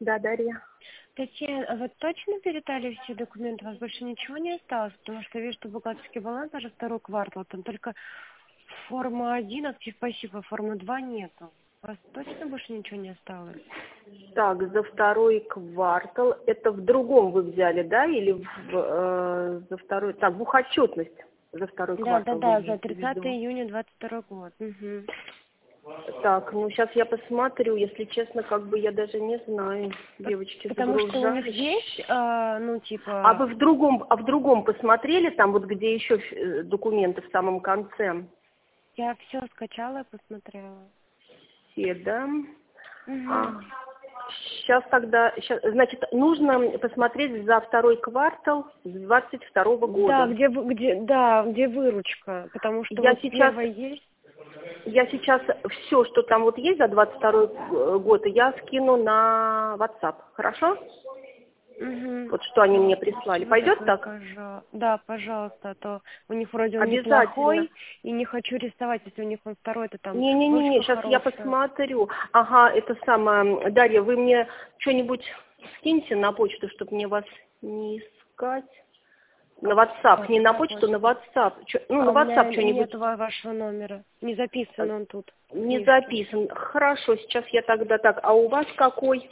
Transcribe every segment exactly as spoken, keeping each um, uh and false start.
Да, Дарья. Татьяна, а вы точно передали все документы? У вас больше ничего не осталось? Потому что я вижу, что бухгалтерский баланс даже второй квартал, там только форма один, актив пассив, а формы два нету. У вас точно больше ничего не осталось? Так, за второй квартал. Это в другом вы взяли, да? Или в, э, за второй... Так, бухотчетность за второй Да, да, квартал вы да, за имеете в тридцатое виду? июня двадцать второй год. Угу. Так, ну сейчас я посмотрю. Если честно, как бы я даже не знаю. Девочки Потому что у них загружались. есть, а, ну, А вы типа... в другом, а в другом посмотрели, там вот где еще э, документы в самом конце? Я все скачала и посмотрела. Все, да? Угу. Сейчас тогда, щас, значит, нужно посмотреть за второй квартал двадцать второго Да, года. где, вы- где, да, где выручка, потому что Я вот сейчас, первая есть. я сейчас все, что там вот есть за двадцать второй год, я скину на WhatsApp, хорошо? Угу. Вот что они мне прислали. Спасибо Пойдет такое, так? пожалуйста. Да, пожалуйста, а то у них вроде он Обязательно. неплохой, и не хочу рисовать, если у них он второй, то там Не-не-не, выручка сейчас я хорошая. посмотрю. Ага, это самое, Дарья, вы мне что-нибудь скиньте на почту, чтобы мне вас не искать. На WhatsApp, не на WhatsApp почту, на можно. WhatsApp. Чё- ну, А на у меня WhatsApp что-нибудь нет ва- вашего номера. Не записан он тут в не книжке. записан. Хорошо, сейчас я тогда так. А у вас какой?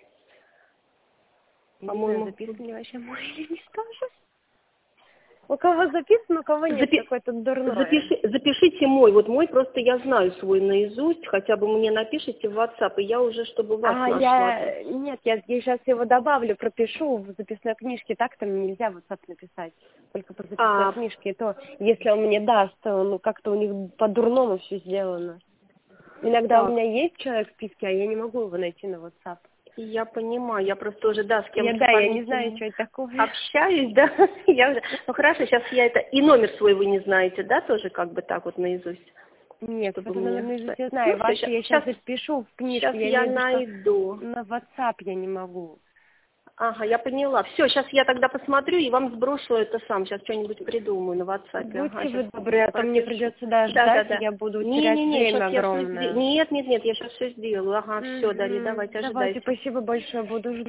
Не знаю, По-моему, записан ли вообще мой или не тоже. У кого записан, у кого нет, запи- какое-то дурное. запиши- запишите мой. Вот мой просто я знаю свой наизусть. Хотя бы мне напишите в WhatsApp, и я уже, чтобы вас А, нашла. я... Нет, я, я сейчас его добавлю, пропишу в записной книжке. Так там нельзя в WhatsApp написать. Только по записной А, книжке. И то, если он мне даст, то ну, как-то у них по-дурному все сделано. Иногда у так, меня есть человек в списке, а я не могу его найти на WhatsApp. я понимаю. Я просто уже, да, с Я, кем-то да, я не знаю, сомнительно что это такое. общаюсь, да. Я уже... Ну, хорошо, сейчас я это... И номер свой вы не знаете, да, тоже как бы так вот наизусть? Нет, Чтобы это, наверное, мне... наизусть я Ну, знаю. все, Ваши я сейчас сейчас, запишу в книжку. сейчас Я я имею в виду, что найду. на WhatsApp я не могу. Ага, я поняла. Все, сейчас я тогда посмотрю и вам сброшу это сам. Сейчас что-нибудь придумаю на WhatsApp. Ага, Будьте сейчас вы добры, а то мне пропишу. придется да, Да, да, ждать, и да. я буду терять Не-не-не, сейчас время я все сделаю. огромное. Нет, нет, нет, я сейчас все сделаю. Ага, все, Дарья, Угу. давайте, Давайте, ожидайте. спасибо большое, буду ждать.